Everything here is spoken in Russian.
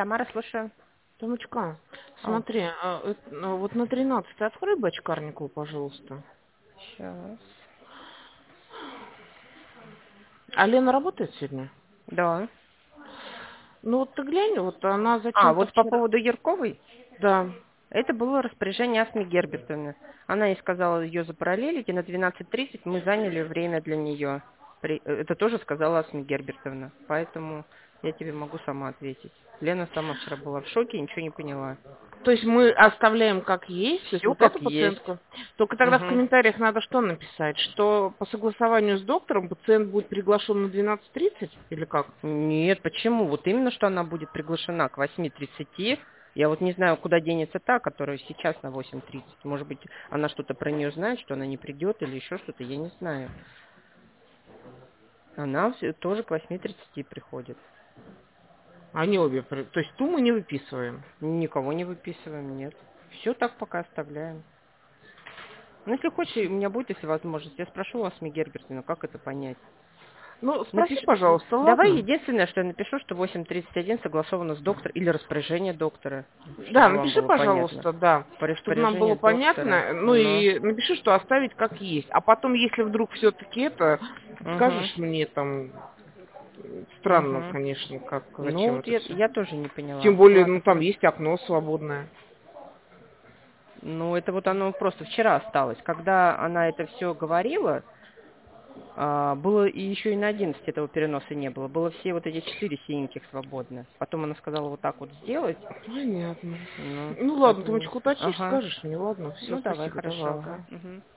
Тамара, слушаю. Томочка, Ау. смотри, вот на 13 открой Бочкарникову, пожалуйста. Сейчас. А Лена работает сегодня? Да. Ну вот ты глянь, вот она зачем-то Вот по вчера... поводу Ярковой. Да. Это было распоряжение Асми Гербертовны. Она ей сказала ее запараллелить, и на 12:30 мы заняли время для нее. Это тоже сказала Асми Гербертовна. Поэтому я тебе могу сама ответить. Лена сама вчера была в шоке и ничего не поняла. То есть мы оставляем как есть, то есть Все вот как эту есть. пациентку. Только тогда в Угу. комментариях надо что написать? Что по согласованию с доктором пациент будет приглашен на 12:30 или как? Нет, почему? Вот именно, что она будет приглашена к 8:30. Я вот не знаю, куда денется та, которая сейчас на 8:30. Может быть, она что-то про нее знает, что она не придет или еще что-то, я не знаю. Она тоже к 8:30 приходит. Они обе, то есть ту мы не выписываем. Никого не выписываем, нет. Все так пока оставляем. Ну, если хочешь, у меня будет, если возможность, я спрошу у Асми Гербертовны, как это понять. Ну, спроси, Напиши, пожалуйста, давай ладно? единственное, что я напишу, что 8:31 согласовано с доктором или распоряжение доктора, Да, чтобы вам напиши, было понятно. пожалуйста, да, По чтобы нам было распоряжению доктора. понятно. Ну Ну, и напиши, что оставить как есть. А потом, если вдруг все-таки это, угу, скажешь мне там, странно, угу. конечно, как, Ну, зачем вот это все. я тоже не поняла. Тем более, ну Ладно. там есть окно свободное. Ну, это вот оно просто вчера осталось. Когда она это все говорила, было и еще и на 11 этого переноса не было. Было все вот эти 4 синеньких свободно. Потом она сказала вот так вот сделать. Понятно. Ну, Ну как ладно, бы не... Томочка, уточнишь, Ага. скажешь мне, ладно? Все, Ну, давай, спасибо, давай, хорошо. ага. Угу.